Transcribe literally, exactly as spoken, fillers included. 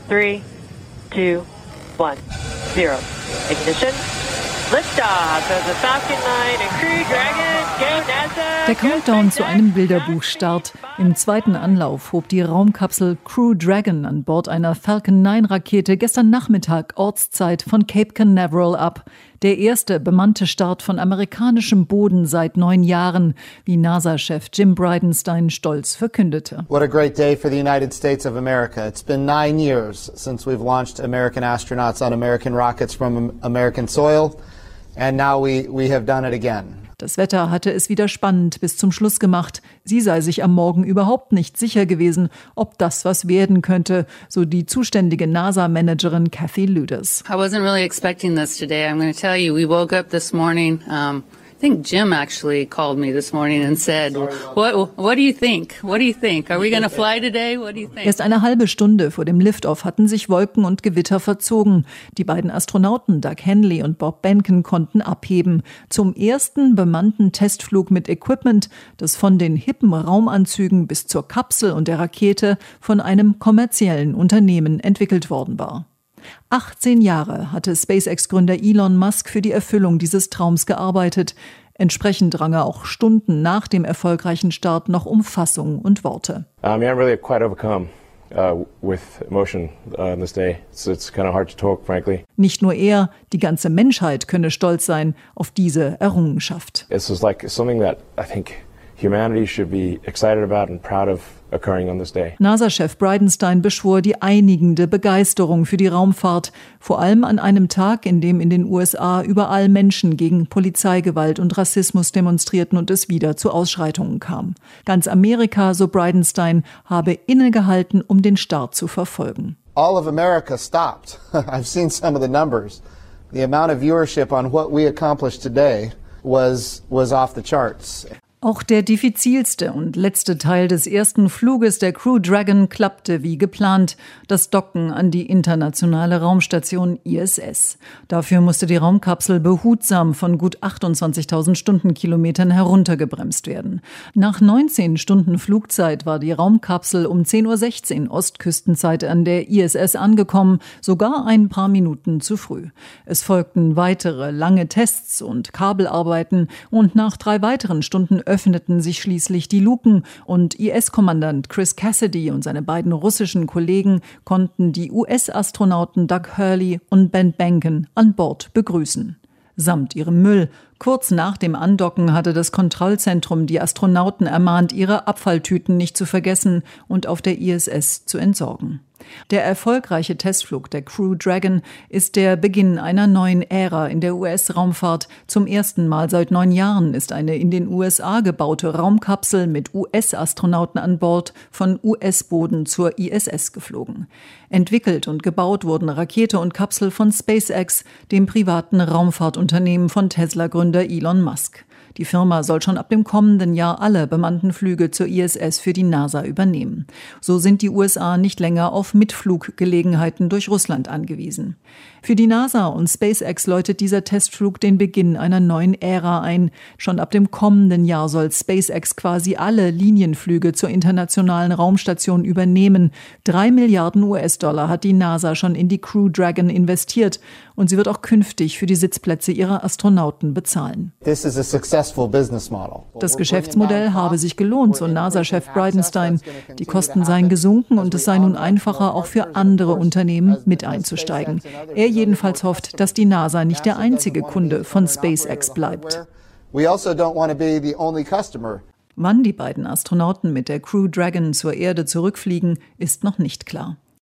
Three, two, one, zero. Ignition. Liftoff of the Falcon nine and Crew Dragon. Go NASA. Der Countdown zu einem Bilderbuchstart. Im zweiten Anlauf hob die Raumkapsel Crew Dragon an Bord einer Falcon neun Rakete gestern Nachmittag Ortszeit von Cape Canaveral ab. Der erste bemannte Start von amerikanischem Boden seit neun Jahren, wie NASA-Chef Jim Bridenstine stolz verkündete. What a great day for the United States of America. It's been nine years since we've launched American astronauts on American rockets from American soil, and now we, we have done it again. Das Wetter hatte es wieder spannend bis zum Schluss gemacht. Sie sei sich am Morgen überhaupt nicht sicher gewesen, ob das was werden könnte, so die zuständige NASA-Managerin Kathy Lueders. I wasn't really expecting this today. I'm going to tell you, we woke up this morning. Um I think Jim actually called me this morning and said, what, what do you think? What do you think? Are we going to fly today? What do you think? Erst eine halbe Stunde vor dem Liftoff hatten sich Wolken und Gewitter verzogen. Die beiden Astronauten Doug Henley und Bob Behnken konnten abheben. Zum ersten bemannten Testflug mit Equipment, das von den hippen Raumanzügen bis zur Kapsel und der Rakete von einem kommerziellen Unternehmen entwickelt worden war. achtzehn Jahre hatte SpaceX-Gründer Elon Musk für die Erfüllung dieses Traums gearbeitet. Entsprechend rang er auch Stunden nach dem erfolgreichen Start noch um Fassung und Worte. Um, yeah, I'm really quite overcome uh, with emotion uh, on this day. It's, it's kind of hard to talk, frankly. Nicht nur er, die ganze Menschheit könne stolz sein auf diese Errungenschaft. This is like something that I think humanity should be excited about and proud of occurring on this day. NASA-Chef Bridenstine beschwor die einigende Begeisterung für die Raumfahrt, vor allem an einem Tag, in dem in den U S A überall Menschen gegen Polizeigewalt und Rassismus demonstrierten und es wieder zu Ausschreitungen kam. Ganz Amerika, so Bridenstine, habe innegehalten, um den Start zu verfolgen. All of America stopped. I've seen some of the numbers. The amount of viewership on what we accomplished today was was off the charts. Auch der diffizilste und letzte Teil des ersten Fluges der Crew Dragon klappte wie geplant, das Docken an die internationale Raumstation I S S. Dafür musste die Raumkapsel behutsam von gut achtundzwanzigtausend Stundenkilometern heruntergebremst werden. Nach neunzehn Stunden Flugzeit war die Raumkapsel um zehn Uhr sechzehn Ostküstenzeit an der I S S angekommen, sogar ein paar Minuten zu früh. Es folgten weitere lange Tests und Kabelarbeiten und nach drei weiteren Stunden öffneten sich schließlich die Luken und I S-Kommandant Chris Cassidy und seine beiden russischen Kollegen konnten die U S-Astronauten Doug Hurley und Ben Behnken an Bord begrüßen. Samt ihrem Müll. Kurz nach dem Andocken hatte das Kontrollzentrum die Astronauten ermahnt, ihre Abfalltüten nicht zu vergessen und auf der I S S zu entsorgen. Der erfolgreiche Testflug der Crew Dragon ist der Beginn einer neuen Ära in der U S-Raumfahrt. Zum ersten Mal seit neun Jahren ist eine in den U S A gebaute Raumkapsel mit U S-Astronauten an Bord von U S-Boden zur I S S geflogen. Entwickelt und gebaut wurden Rakete und Kapsel von SpaceX, dem privaten Raumfahrtunternehmen von Tesla-Gründer Elon Musk. Die Firma soll schon ab dem kommenden Jahr alle bemannten Flüge zur I S S für die NASA übernehmen. So sind die U S A nicht länger auf Mitfluggelegenheiten durch Russland angewiesen. Für die NASA und SpaceX läutet dieser Testflug den Beginn einer neuen Ära ein. Schon ab dem kommenden Jahr soll SpaceX quasi alle Linienflüge zur internationalen Raumstation übernehmen. Drei Milliarden U S-Dollar hat die NASA schon in die Crew Dragon investiert und sie wird auch künftig für die Sitzplätze ihrer Astronauten bezahlen. This is a successful business model. Das Geschäftsmodell habe sich gelohnt, so NASA-Chef Bridenstine. Die Kosten seien gesunken und es sei nun einfacher, auch für andere Unternehmen mit einzusteigen. Er jedenfalls hofft, dass die NASA nicht der einzige Kunde von SpaceX bleibt. Wann die beiden Astronauten mit der Crew Dragon zur Erde zurückfliegen, ist noch nicht klar.